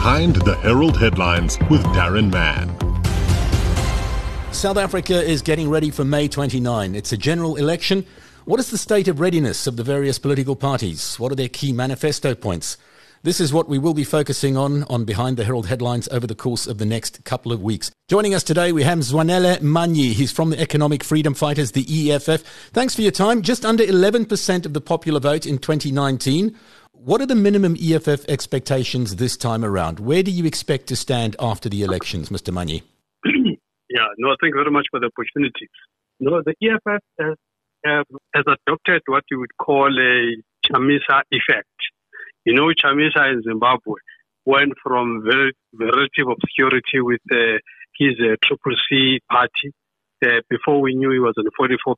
Behind the Herald Headlines with Darren Mann. South Africa is getting ready for May 29. It's a general election. What is the state of readiness of the various political parties? What are their key manifesto points? This is what we will be focusing on Behind the Herald Headlines over the course of the next couple of weeks. Joining us today, we have Zwanele Manyi. He's from the Economic Freedom Fighters, the EFF. Thanks for your time. Just under 11% of the popular vote in 2019. What are the minimum EFF expectations this time around? Where do you expect to stand after the elections, Mr. Manyi? Thank you very much for the opportunity. The EFF has adopted what you would call a Chamisa effect. Chamisa in Zimbabwe went from relative obscurity with his Triple C party. Before we knew he was on 44%.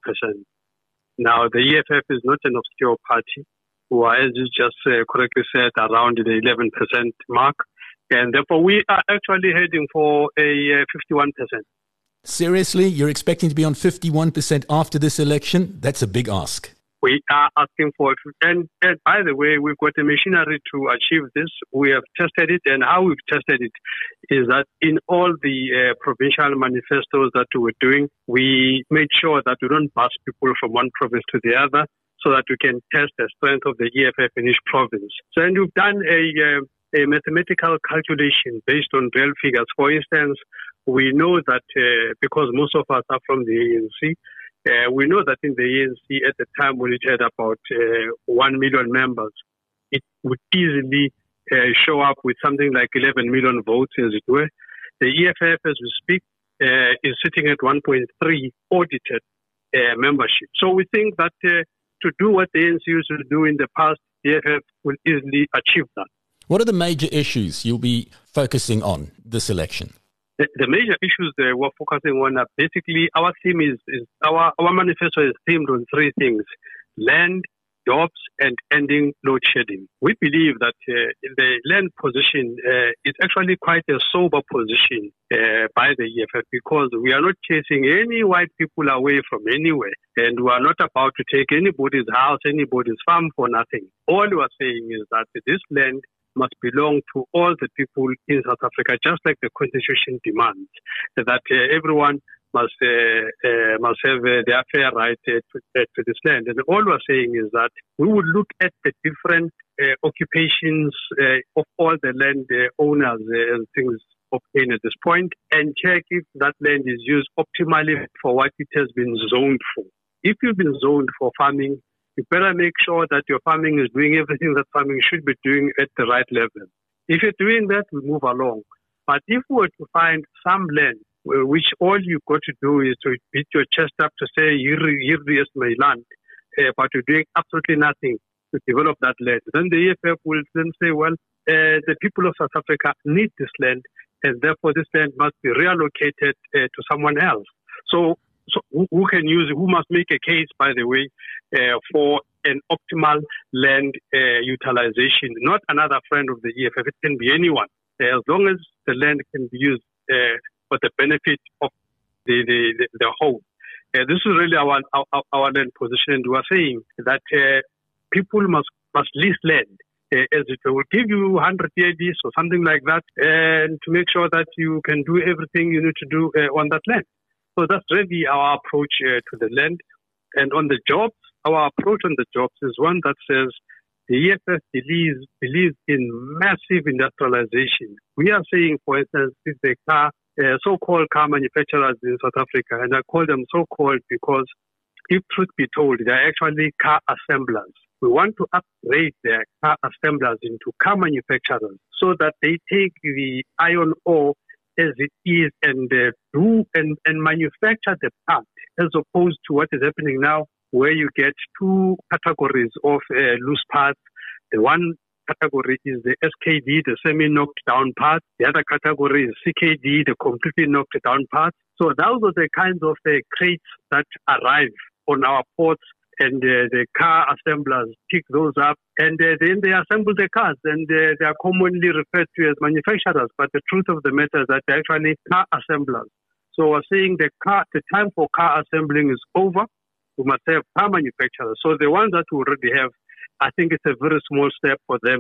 Now, the EFF is not an obscure party, who are, as you just correctly said, around the 11% mark. And therefore, we are actually heading for a 51%. Seriously? You're expecting to be on 51% after this election? That's a big ask. We are asking for it. And by the way, we've got a machinery to achieve this. We have tested it, and how we've tested it is that in all the provincial manifestos that we were doing, we made sure that we don't bus people from one province to the other so that we can test the strength of the EFF in each province. So, and we've done a mathematical calculation based on real figures. For instance, we know that because most of us are from the ANC, we know that in the ANC at the time when it had about 1 million members, it would easily show up with something like 11 million votes, as it were. The EFF, as we speak, is sitting at 1.3 audited membership. So we think that to do what the ANC used to do in the past, the EFF will easily achieve that. What are the major issues you'll be focusing on this election? The major issues we're focusing on are basically our theme is our manifesto is themed on three things: land, jobs, and ending load shedding. We believe that the land position is actually quite a sober position by the EFF because we are not chasing any white people away from anywhere, and we are not about to take anybody's house, anybody's farm for nothing. All we are saying is that this land must belong to all the people in South Africa, just like the Constitution demands, that everyone must have their fair right to this land. And all we're saying is that we would look at the different occupations of all the land owners and things obtained at this point and check if that land is used optimally for what it has been zoned for. If you've been zoned for farming, you better make sure that your farming is doing everything that farming should be doing at the right level. If you're doing that, we move along. But if we were to find some land which all you've got to do is to beat your chest up to say, here is my land, but you're doing absolutely nothing to develop that land, then the EFF will then say, well, the people of South Africa need this land, and therefore this land must be reallocated to someone else. So who must make a case, by the way, for an optimal land utilization, not another friend of the EFF. It can be anyone, as long as the land can be used for the benefit of the whole. This is really our land position, and we are saying that people must lease land. As it will give you 100 years or something like that, and to make sure that you can do everything you need to do on that land. So that's really our approach to the land. And on the jobs, our approach on the jobs is one that says the EFF believes in massive industrialization. We are saying, for instance, if the so-called car manufacturers in South Africa, and I call them so-called because, if truth be told, they are actually car assemblers. We want to upgrade their car assemblers into car manufacturers so that they take the iron ore as it is and do and manufacture the part, as opposed to what is happening now, where you get two categories of loose parts. The one category is the SKD, the semi-knocked down part. The other category is CKD, the completely knocked down part. So those are the kinds of crates that arrive on our ports, and the car assemblers pick those up, and then they assemble the cars, and they are commonly referred to as manufacturers. But the truth of the matter is that they're actually car assemblers. So we're saying the time for car assembling is over. We must have car manufacturers. So the ones that we already have, I think it's a very small step for them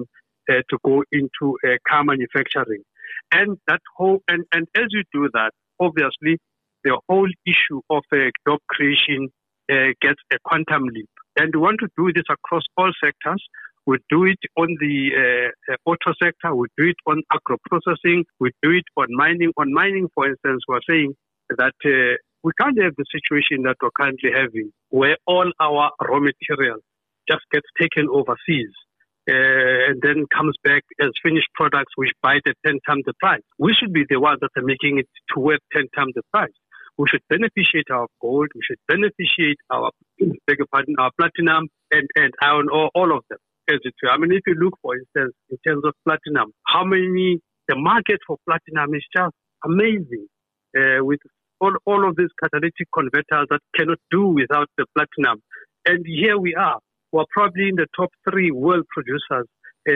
to go into car manufacturing. And that whole and as you do that, obviously, the whole issue of job creation gets a quantum leap. And we want to do this across all sectors. We do it on the auto sector. We do it on agro-processing. We do it on mining. On mining, for instance, we're saying that we can't have the situation that we're currently having, where all our raw material just gets taken overseas and then comes back as finished products which buy at 10 times the price. We should be the ones that are making it to worth 10 times the price. We should beneficiate our gold. We should beneficiate our platinum and iron ore, all of them. I mean, if you look, for instance, in terms of platinum, the market for platinum is just amazing with all of these catalytic converters that cannot do without the platinum. And here we are. We're probably in the top 3 world producers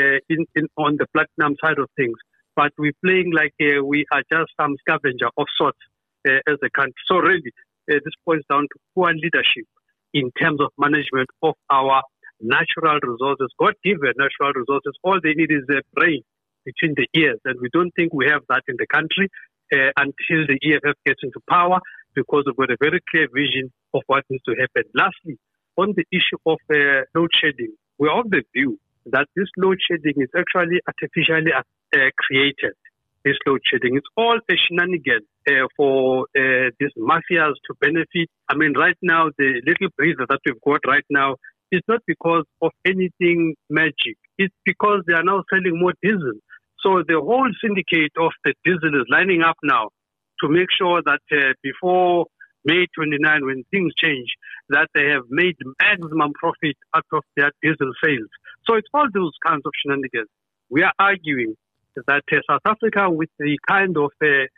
on the platinum side of things. But we're playing like we are just some scavenger of sorts as a country. So really, this points down to poor leadership in terms of management of our natural resources, God-given natural resources. All they need is a brain between the ears. And we don't think we have that in the country until the EFF gets into power, because we've got a very clear vision of what needs to happen. Lastly, on the issue of load shedding, we're of the view that this load shedding is actually artificially created. This load shedding is all a shenanigan for these mafias to benefit. I mean, right now, the little breather that we've got right now is not because of anything magic. It's because they are now selling more diesel. So the whole syndicate of the diesel is lining up now to make sure that before May 29, when things change, that they have made maximum profit out of their diesel sales. So it's all those kinds of shenanigans. We are arguing that South Africa, with the kind of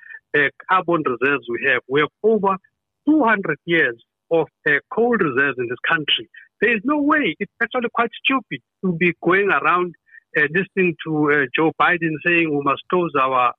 carbon reserves we have over 200 years of coal reserves in this country. There is no way. It's actually quite stupid to be going around listening to Joe Biden saying we must close our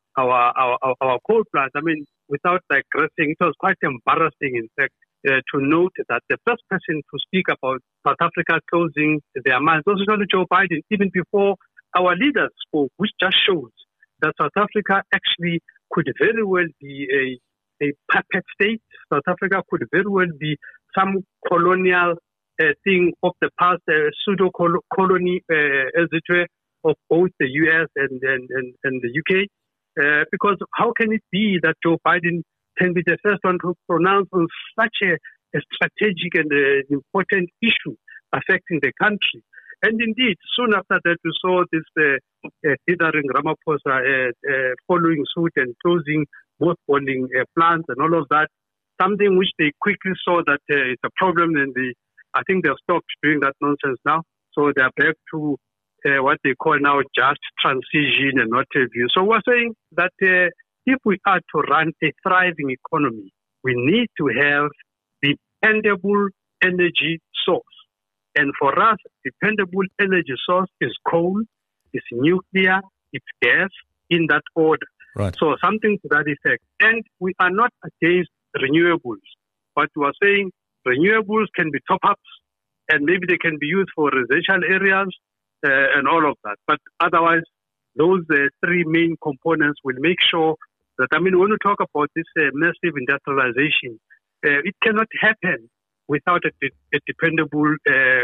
coal plants. I mean, without digressing, it was quite embarrassing, in fact, to note that the first person to speak about South Africa closing their mines was actually Joe Biden, even before our leaders spoke, which just shows that South Africa actually could very well be a puppet state. South Africa could very well be some colonial thing of the past, pseudo-colony, as it were, of both the US and the UK. Because how can it be that Joe Biden can be the first one to pronounce on such a strategic and important issue affecting the country? And indeed, soon after that, we saw this Hillary Ramaphosa following suit and closing mothballing plants and all of that, something which they quickly saw that it's a problem, and I think they've stopped doing that nonsense now. So they're back to what they call now just transition and what have you. So we're saying that if we are to run a thriving economy, we need to have dependable energy source. And for us, dependable energy source is coal, it's nuclear, it's gas, in that order. Right. So something to that effect. And we are not against renewables, but we are saying renewables can be top-ups, and maybe they can be used for residential areas and all of that. But otherwise, those 3 main components will make sure that, I mean, when we talk about this massive industrialization, it cannot happen without a dependable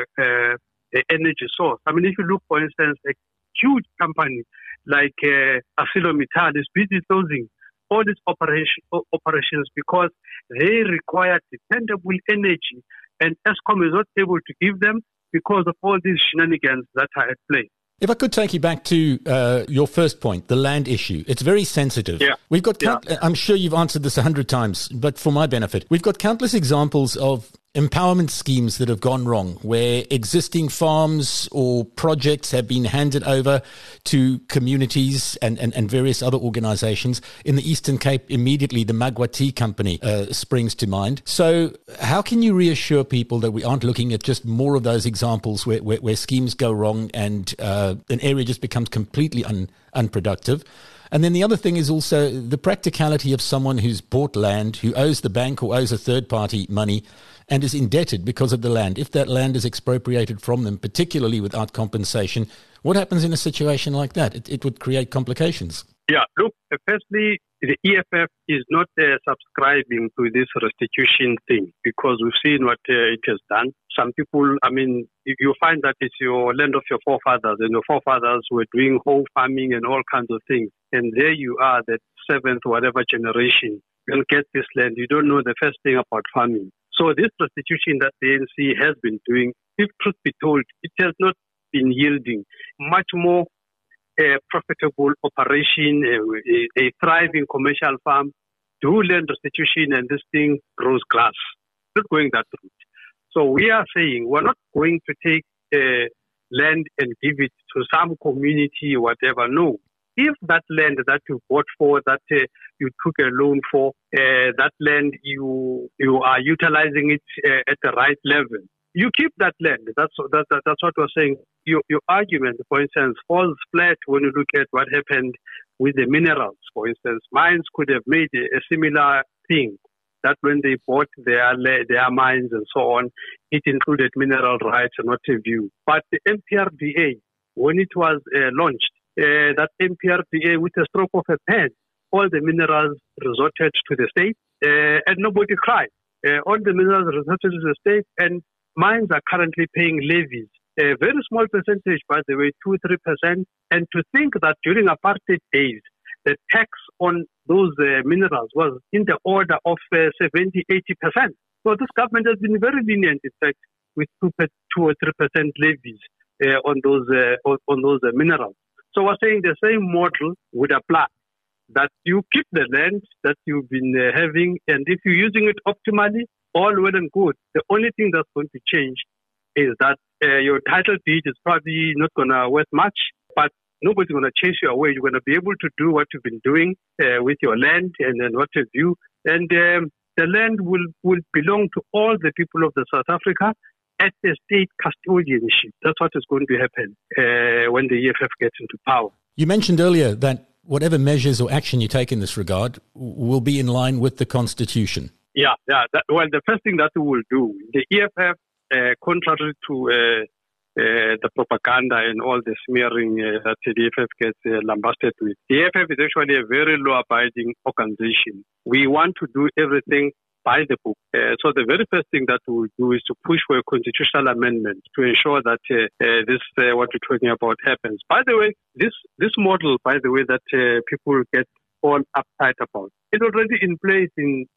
energy source. I mean, if you look, for instance, a huge company like ArcelorMittal is busy closing all these operations because they require dependable energy, and Eskom is not able to give them because of all these shenanigans that are at play. If I could take you back to your first point, the land issue. It's very sensitive. Yeah. We've got, I'm sure you've answered this 100 times, but for my benefit, we've got countless examples of empowerment schemes that have gone wrong, where existing farms or projects have been handed over to communities and various other organizations. In the Eastern Cape, immediately the Magwa Tea Company springs to mind. So how can you reassure people that we aren't looking at just more of those examples where schemes go wrong and an area just becomes completely unproductive? And then the other thing is also the practicality of someone who's bought land, who owes the bank or owes a third party money and is indebted because of the land. If that land is expropriated from them, particularly without compensation, what happens in a situation like that? It would create complications. Yeah, look, firstly, the EFF is not subscribing to this restitution thing because we've seen what it has done. Some people, you find that it's your land of your forefathers, and your forefathers were doing home farming and all kinds of things. And there you are, that seventh, whatever generation, you'll get this land. You don't know the first thing about farming. So this restitution that the ANC has been doing, if truth be told, it has not been yielding much more profitable operation, a thriving commercial farm, do land restitution, and this thing grows grass. Not going that route. So we are saying we're not going to take land and give it to some community or whatever. No. If that land that you bought for, that you took a loan for, that land you are utilizing it at the right level, you keep that land. That's what we're saying. Your argument, for instance, falls flat when you look at what happened with the minerals. For instance, mines could have made a similar thing, that when they bought their mines and so on, it included mineral rights and what have you. But the MPRDA, when it was launched, that MPRDA, with a stroke of a pen, all the minerals resorted to the state, and nobody cried. All the minerals resorted to the state, and mines are currently paying levies. A very small percentage, by the way, 2-3%. And to think that during apartheid days, the tax on those minerals was in the order of 70-80%. So this government has been very lenient, in fact, with 2 or 3% levies on those minerals. So we're saying the same model would apply, that you keep the land that you've been having, and if you're using it optimally, all well and good. The only thing that's going to change is that your title deed is probably not going to worth much, but nobody's going to chase you away. You're going to be able to do what you've been doing with your land and then what have you. And the land will belong to all the people of the South Africa at the state custodianship. That's what is going to happen when the EFF gets into power. You mentioned earlier that whatever measures or action you take in this regard will be in line with the Constitution. Yeah. The first thing that we will do, the EFF, contrary to the propaganda and all the smearing that the EFF gets lambasted with, the EFF is actually a very law-abiding organization. We want to do everything by the book. So the very first thing that we will do is to push for a constitutional amendment to ensure that this what we're talking about happens. By the way, this model, by the way, that people get all uptight about, it's already in place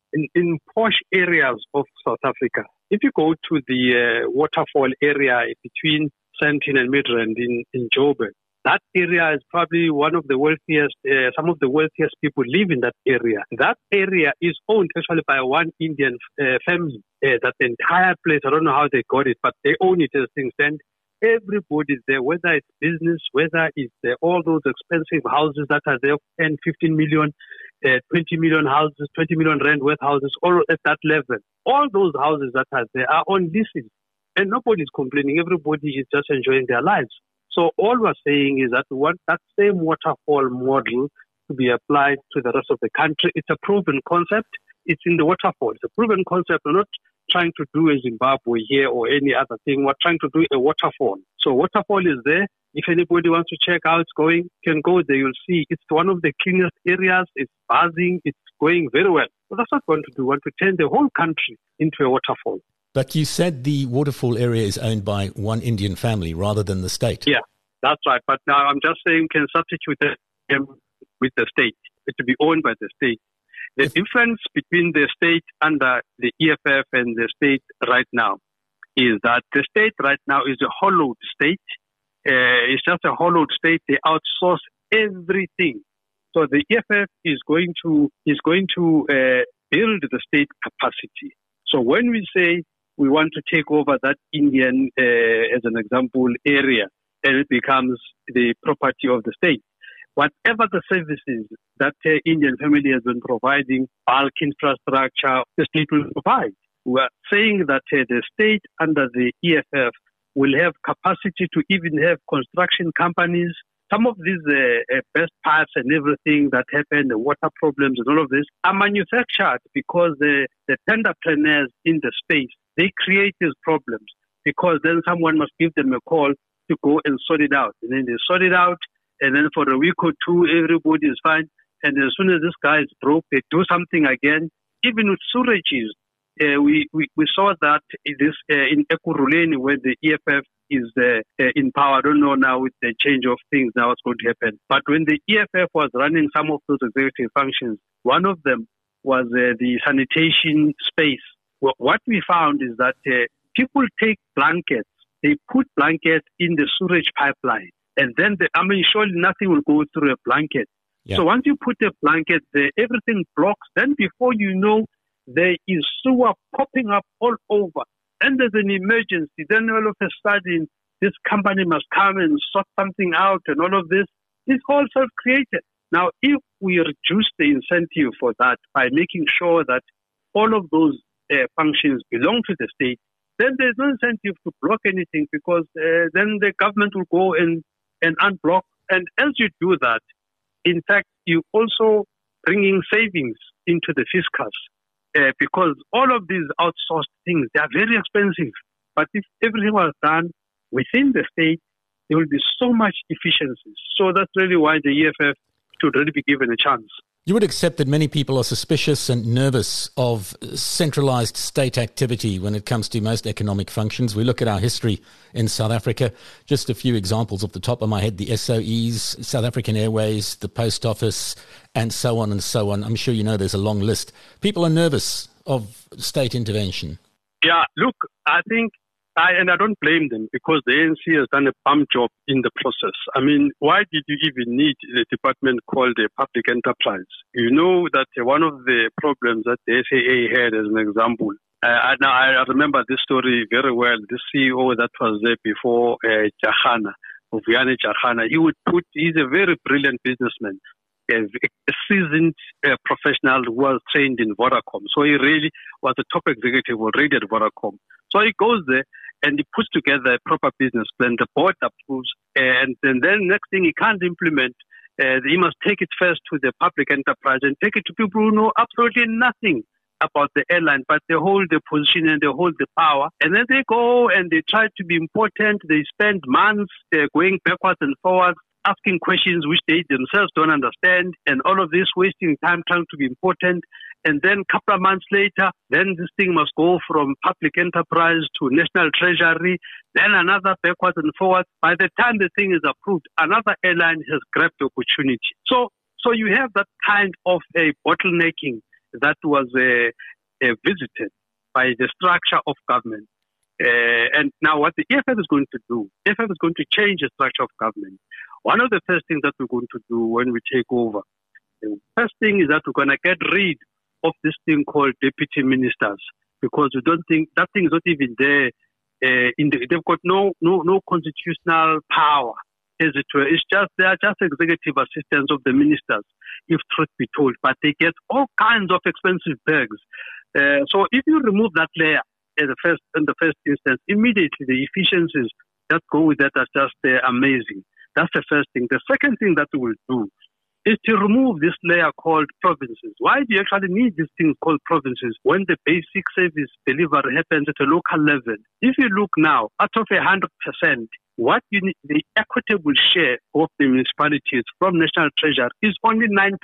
in posh areas of South Africa. If you go to the waterfall area between Sandton and Midrand in Joburg, that area is probably one of the wealthiest, some of the wealthiest people live in that area. That area is owned actually by one Indian family. That entire place, I don't know how they got it, but they own it as things stand. Everybody's there, whether it's business, whether it's all those expensive houses that are there, 10, 15 million, 20 million houses, 20 million rand worth houses, all at that level. All those houses that are there are on leases. And nobody's complaining. Everybody is just enjoying their lives. So all we're saying is that we want that same waterfall model to be applied to the rest of the country. It's a proven concept. It's in the waterfall. It's a proven concept. We're not trying to do a Zimbabwe here or any other thing. We're trying to do a waterfall. So waterfall is there. If anybody wants to check how it's going, you can go there. You'll see it's one of the cleanest areas. It's buzzing. It's going very well. So that's what we want to do. We want to turn the whole country into a waterfall. But you said the waterfall area is owned by one Indian family rather than the state. Yeah, that's right. But now I'm just saying can substitute them with the state. It to be owned by the state. The difference between the state under the EFF and the state right now is that the state right now is a hollowed state. It's just a hollowed state. They outsource everything. So the EFF is going to build the state capacity. So when we say we want to take over that Indian, as an example, area, and it becomes the property of the state, whatever the services that Indian family has been providing, bulk infrastructure, the state will provide. We are saying that the state under the EFF will have capacity to even have construction companies some of these best parts and everything that happened, the water problems and all of this, are manufactured because the tenderpreneurs in the space, they create these problems because then someone must give them a call to go and sort it out. And then they sort it out, and then for a week or two, everybody is fine. And as soon as this guy is broke, they do something again. Even with sewages, we saw that in Ekurhuleni, where the EFF is in power. I don't know now with the change of things now what's going to happen. But when the EFF was running some of those executive functions, one of them was the sanitation space. Well, what we found is that people take blankets, they put blankets in the sewage pipeline, and then surely nothing will go through a blanket. Yeah. So once you put a blanket there, everything blocks. Then before you know, there is sewer popping up all over. And there's an emergency. Then all of a sudden, this company must come and sort something out and all of this. It's all self-created. Now, if we reduce the incentive for that by making sure that all of those functions belong to the state, then there's no incentive to block anything because then the government will go and unblock. And as you do that, in fact, you also bringing savings into the fiscus. Because all of these outsourced things, they are very expensive. But if everything was done within the state, there will be so much efficiency. So that's really why the EFF should really be given a chance. You would accept that many people are suspicious and nervous of centralised state activity when it comes to most economic functions. We look at our history in South Africa. Just a few examples off the top of my head: the SOEs, South African Airways, the Post Office, and so on and so on. I'm sure you know there's a long list. People are nervous of state intervention. Yeah, look, I think, I don't blame them because the ANC has done a bum job in the process. I mean, why did you even need the department called the public enterprise? You know that one of the problems that the SAA had, as an example, I remember this story very well. The CEO that was there before Jahana, Vuyani Jahana, he's a very brilliant businessman, a seasoned professional who was trained in Vodacom. So he really was a top executive already at Vodacom. So he goes there and he puts together a proper business plan. The board approves, and then next thing he can't implement. He must take it first to the public enterprise and take it to people who know absolutely nothing about the airline, but they hold the position and they hold the power. And then they go and they try to be important. They spend months going backwards and forwards, asking questions which they themselves don't understand, and all of this wasting time trying to be important. And then a couple of months later, then this thing must go from public enterprise to national treasury, then another backwards and forwards. By the time the thing is approved, another airline has grabbed the opportunity. So you have that kind of a bottlenecking that was visited by the structure of government. And now what the EFF is going to do, EFF is going to change the structure of government. One of the first things that we're going to do when we take over, the first thing is that we're going to get rid of this thing called deputy ministers, because we don't think that thing is not even there. They've got no constitutional power, as it were. They are just executive assistants of the ministers, if truth be told. But they get all kinds of expensive perks. So if you remove that layer in the first instance, immediately the efficiencies that go with that are just amazing. That's the first thing. The second thing that we will do is to remove this layer called provinces. Why do you actually need this thing called provinces when the basic service delivery happens at a local level? If you look now, out of 100%, what you need, the equitable share of the municipalities from national treasury is only 9%.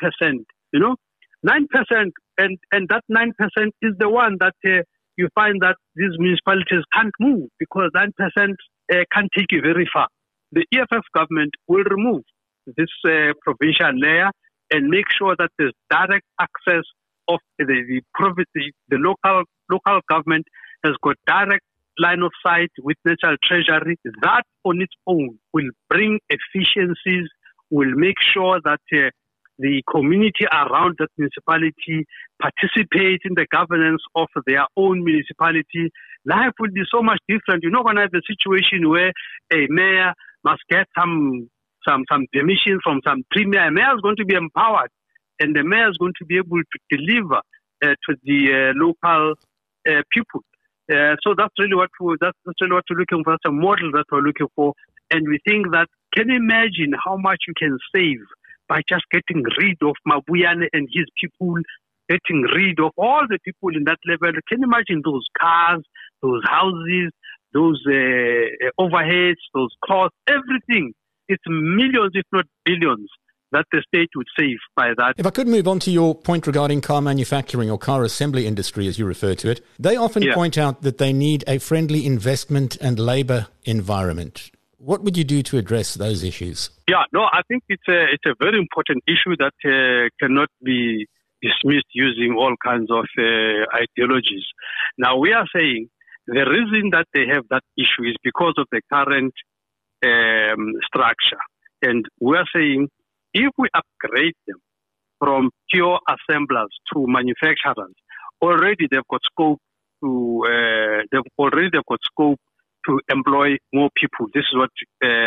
9%, and that 9% is the one that you find that these municipalities can't move because 9% can't take you very far. The EFF government will remove this provincial layer and make sure that there's direct access of the local government has got direct line of sight with national treasury. That on its own will bring efficiencies, will make sure that the community around that municipality participate in the governance of their own municipality. Life will be so much different. You're not going to have a situation where a mayor must get some permission from some premier. A mayor is going to be empowered, and the mayor is going to be able to deliver to the local people. So that's really what we're looking for. That's a model that we're looking for, And we think that, can you imagine how much you can save by just getting rid of Mabuyane and his people, getting rid of all the people in that level? Can you imagine those cars, those houses, those overheads, those costs, everything? It's millions, if not billions, that the state would save by that. If I could move on to your point regarding car manufacturing or car assembly industry, as you refer to it, they often point out that they need a friendly investment and labour environment. What would you do to address those issues? Yeah, no, I think it's a very important issue that cannot be dismissed using all kinds of ideologies. Now, we are saying the reason that they have that issue is because of the current structure. And we are saying if we upgrade them from pure assemblers to manufacturers, already they've got scope to employ more people. This is what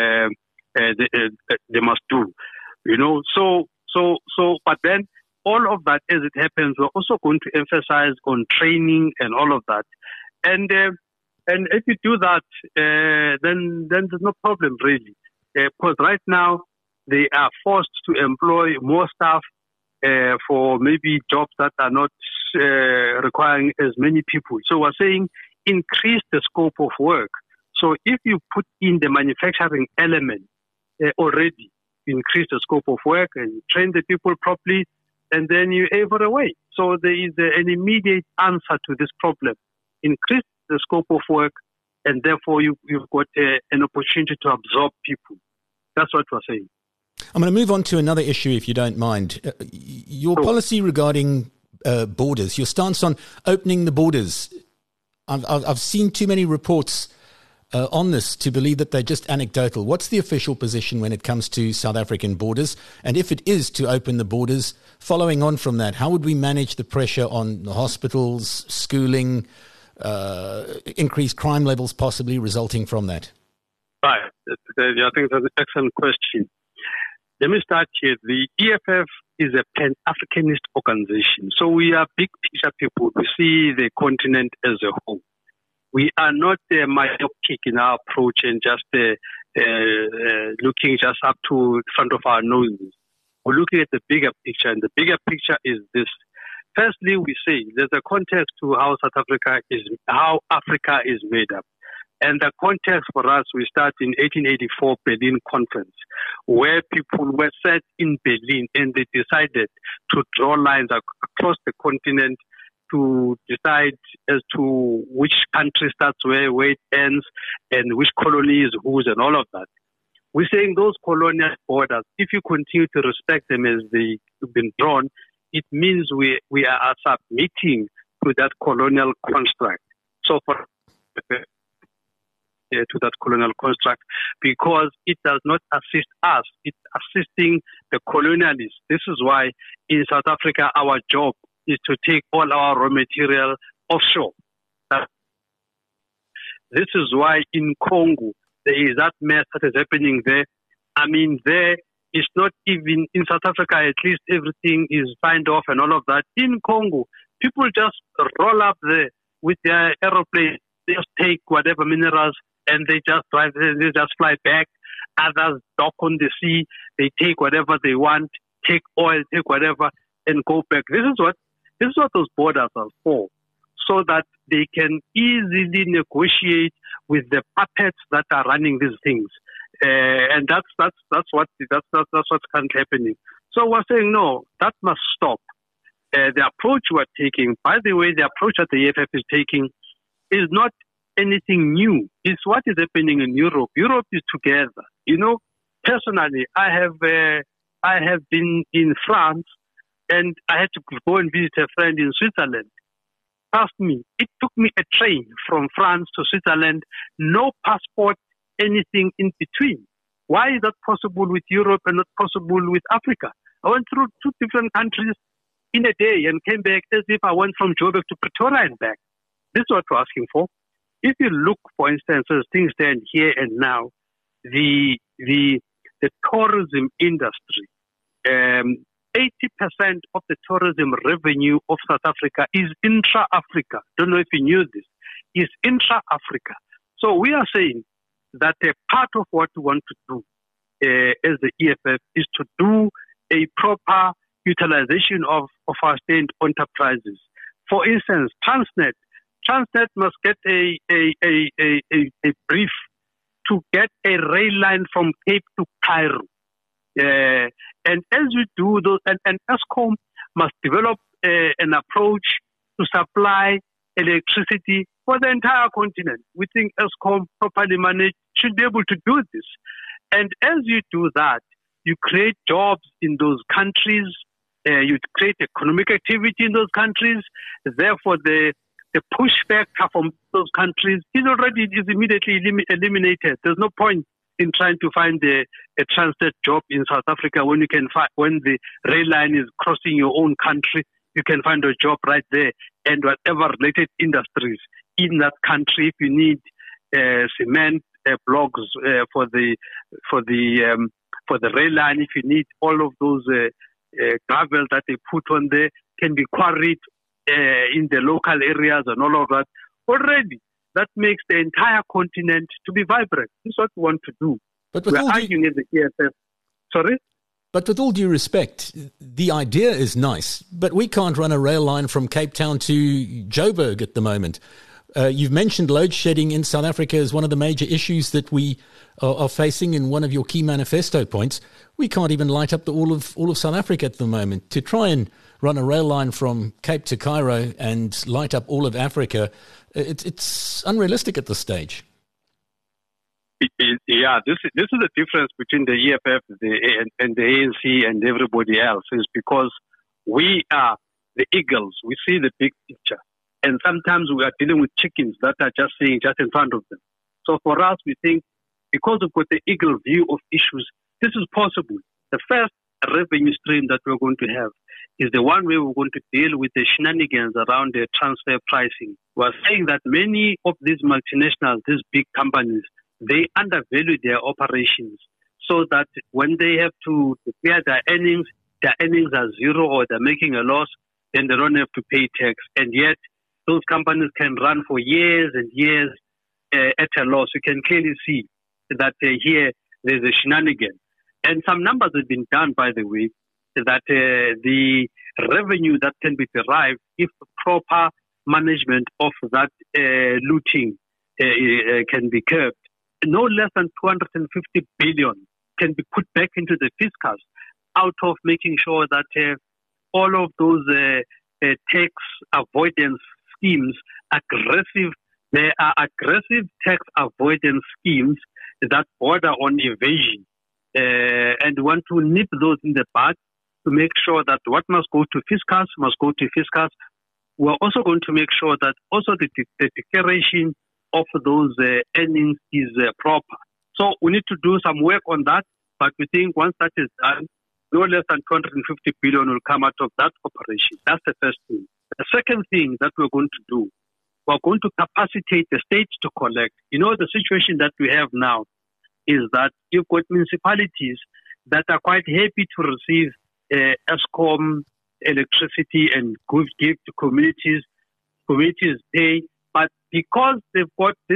they must do, you know. So, but then all of that, as it happens, we're also going to emphasize on training and all of that. And if you do that, then there's no problem really, because right now they are forced to employ more staff for maybe jobs that are not requiring as many people. So we're saying increase the scope of work. So if you put in the manufacturing element already, increase the scope of work and train the people properly, and then you're able away. So there is an immediate answer to this problem. Increase the scope of work, and therefore you've got an opportunity to absorb people. That's what we're saying. I'm going to move on to another issue, if you don't mind. Your policy regarding borders, your stance on opening the borders. I've seen too many reports on this to believe that they're just anecdotal. What's the official position when it comes to South African borders? And if it is to open the borders, following on from that, how would we manage the pressure on the hospitals, schooling, increased crime levels possibly resulting from that? Right. I think that's an excellent question. Let me start here. The EFF is a Pan-Africanist organization. So we are big picture people. We see the continent as a whole. We are not myopic in our approach and just looking just up to front of our noses. We're looking at the bigger picture, and the bigger picture is this. Firstly, we say there's a context to how how Africa is made up. And the context for us, we start in 1884 Berlin Conference, where people were set in Berlin and they decided to draw lines across the continent to decide as to which country starts where it ends, and which colony is whose, and all of that. We're saying those colonial borders, if you continue to respect them as they've been drawn, it means we are submitting to that colonial construct. So to that colonial construct, because it does not assist us, it's assisting the colonialists. This is why in South Africa our job is to take all our raw material offshore. This is why in Congo there is that mess that is happening there. I mean, there is not even, in South Africa at least, everything is signed off and all of that. In Congo, people just roll up there with their aeroplane, they just take whatever minerals and they just drive, they just fly back. Others dock on the sea, they take whatever they want, take oil, take whatever, and go back. This is what those borders are for, so that they can easily negotiate with the puppets that are running these things. And that's what's currently happening. So we're saying no, that must stop. The approach we're taking, by the way, the approach that the EFF is taking is not anything new. It's what is happening in Europe. Europe is together. You know, personally, I have been in France, and I had to go and visit a friend in Switzerland. Trust me, it took me a train from France to Switzerland, no passport, anything in between. Why is that possible with Europe and not possible with Africa? I went through 2 different countries in a day and came back as if I went from Joburg to Pretoria and back. This is what we're asking for. If you look, for instance, as things stand here and now, the tourism industry, 80% of the tourism revenue of South Africa is intra-Africa. Don't know if you knew this. Is intra-Africa. So we are saying that a part of what we want to do as the EFF is to do a proper utilization of our state enterprises. For instance, Transnet must get a brief to get a rail line from Cape to Cairo. And as we do those, and Eskom must develop an approach to supply electricity for the entire continent. We think Eskom, properly managed, should be able to do this. And as you do that, you create jobs in those countries, you create economic activity in those countries. Therefore, the push factor from those countries is immediately eliminated. There's no point in trying to find a Transnet job in South Africa when you can find, when the rail line is crossing your own country, you can find a job right there. And whatever related industries in that country, if you need cement blocks for the rail line, if you need all of those gravel that they put on there, can be quarried in the local areas and all of that. Already, that makes the entire continent to be vibrant. This is what we want to do. But we're arguing in the EFF. Sorry? But with all due respect, the idea is nice, but we can't run a rail line from Cape Town to Joburg at the moment. You've mentioned load shedding in South Africa as one of the major issues that we are facing in one of your key manifesto points. We can't even light up all of South Africa at the moment. To try and run a rail line from Cape to Cairo and light up all of Africa, it's unrealistic at this stage. Yeah, this is the difference between the EFF and the ANC and everybody else, is because we are the eagles. We see the big picture. And sometimes we are dealing with chickens that are just seeing just in front of them. So for us, we think because we've got the eagle view of issues, this is possible. The first revenue stream that we're going to have is the one where we're going to deal with the shenanigans around the transfer pricing. We're saying that many of these multinationals, these big companies, they undervalue their operations, so that when they have to declare their earnings are zero or they're making a loss, then they don't have to pay tax. And yet, those companies can run for years and years at a loss. You can clearly see that here there's a shenanigan. And some numbers have been done, by the way, that the revenue that can be derived if proper management of that looting can be curbed, no less than 250 billion can be put back into the fiscus out of making sure that all of those tax avoidance schemes, there are aggressive tax avoidance schemes that border on evasion, and want to nip those in the bud to make sure that what must go to fiscus must go to fiscus. We're also going to make sure that also the declaration of those earnings is proper. So we need to do some work on that, but we think once that is done, no less than 250 billion will come out of that operation. That's the first thing. The second thing that we're going to do, we're going to capacitate the state to collect. You know, the situation that we have now is that you've got municipalities that are quite happy to receive Eskom electricity and give to communities. Communities pay, but because they've got this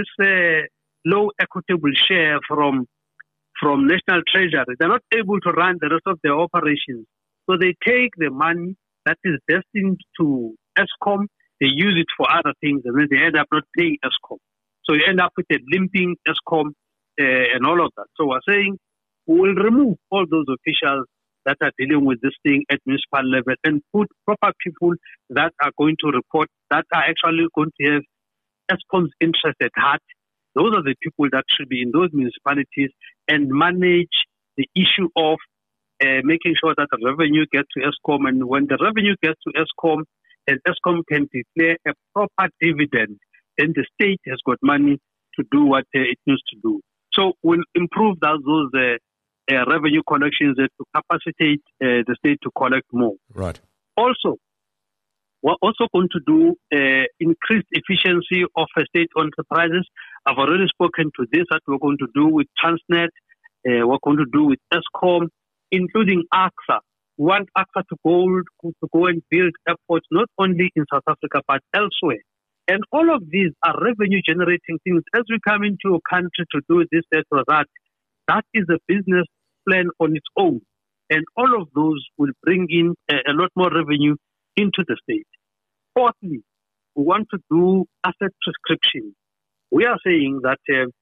low equitable share from National Treasury, they're not able to run the rest of their operations. So they take the money that is destined to Eskom, they use it for other things, and then they end up not paying Eskom. So you end up with a limping Eskom and all of that. So we're saying we will remove all those officials that are dealing with this thing at municipal level and put proper people that are going to report, that are actually going to have Eskom's interest at heart. Those are the people that should be in those municipalities and manage the issue of making sure that the revenue gets to Eskom. And when the revenue gets to Eskom, and Eskom can declare a proper dividend, then the state has got money to do what it needs to do. So we'll improve those revenue collections to capacitate the state to collect more. Right. Also, we're also going to do increased efficiency of state enterprises. I've already spoken to this, that we're going to do with Transnet, we're going to do with Eskom, including AXA. We want AXA to go and build airports not only in South Africa but elsewhere. And all of these are revenue generating things. As we come into a country to do this, that, or that, that is a business plan on its own. And all of those will bring in a lot more revenue into the state. Fourthly, we want to do asset prescription. We are saying that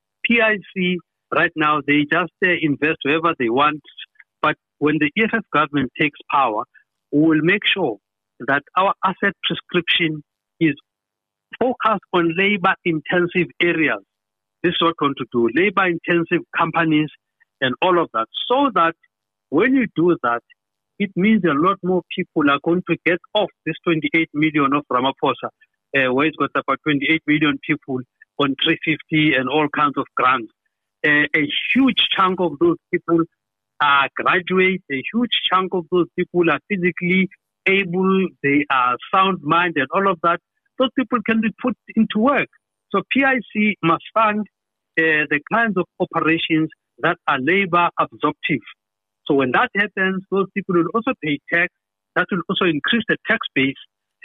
PIC right now, they just invest wherever they want. But when the EFF government takes power, we will make sure that our asset prescription is focused on labor-intensive areas. This is what we want to do, labor-intensive companies and all of that, so that when you do that, it means a lot more people are going to get off this 28 million of Ramaphosa, where it's got about 28 million people on 350 and all kinds of grants. A huge chunk of those people are graduates, a huge chunk of those people are physically able, they are sound mind and all of that. Those people can be put into work. So PIC must fund the kinds of operations that are labor absorptive. So when that happens, those people will also pay tax. That will also increase the tax base.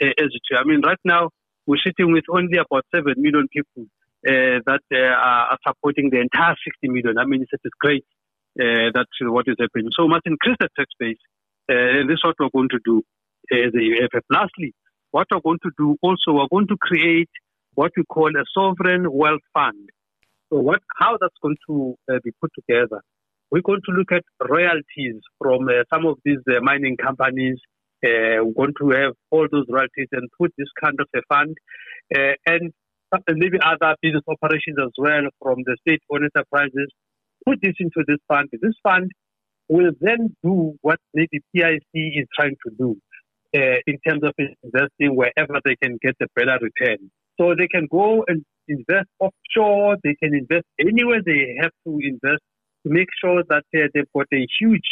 I mean, right now, we're sitting with only about 7 million people that are supporting the entire 60 million. I mean, it's great. That's what is happening. So we must increase the tax base. And this is what we're going to do as the EFF. Lastly, what we're going to do also, we're going to create what we call a sovereign wealth fund. So how that's going to be put together? We're going to look at royalties from some of these mining companies. We're going to have all those royalties and put this kind of a fund and maybe other business operations as well from the state-owned enterprises. Put this into this fund. This fund will then do what maybe PIC is trying to do in terms of investing wherever they can get a better return. So they can go and invest offshore. They can invest anywhere they have to invest to make sure that they've got a huge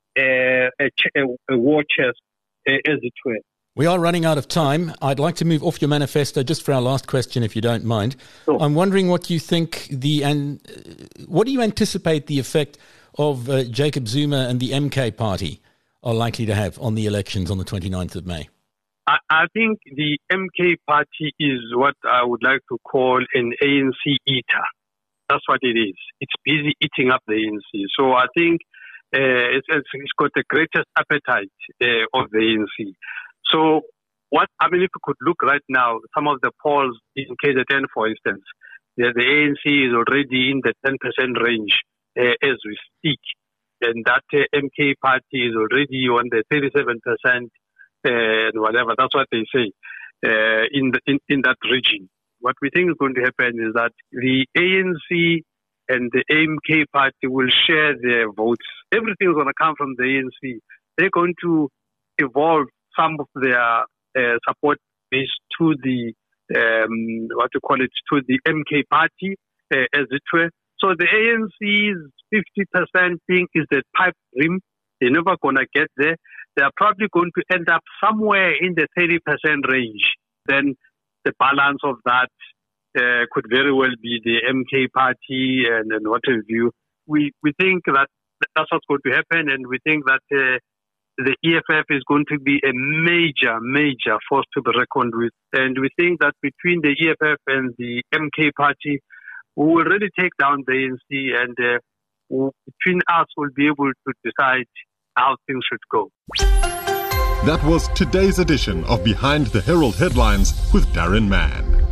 war chest, as it were. We are running out of time. I'd like to move off your manifesto just for our last question, if you don't mind. Sure. I'm wondering what you think what do you anticipate the effect of Jacob Zuma and the MK party are likely to have on the elections on the 29th of May? I think the MK party is what I would like to call an ANC eater. That's what it is. It's busy eating up the ANC. So I think it's got the greatest appetite of the ANC. So if we could look right now, some of the polls in KZN, for instance, the ANC is already in the 10% range as we speak. And that MK party is already on the 37% and whatever. That's what they say in that region. What we think is going to happen is that the ANC and the MK party will share their votes. Everything is going to come from the ANC. They're going to evolve some of their support base to the to the MK party, as it were. So the ANC's 50% thing is the pipe dream. They're never going to get there. They are probably going to end up somewhere in the 30% range. Then the balance of that could very well be the MK party and what have you. We think that that's what's going to happen, and we think that the EFF is going to be a major force to be reckoned with. And we think that between the EFF and the MK party, we will really take down the ANC, and between us, we'll be able to decide how things should go. That was today's edition of Behind the Herald Headlines with Darren Mann.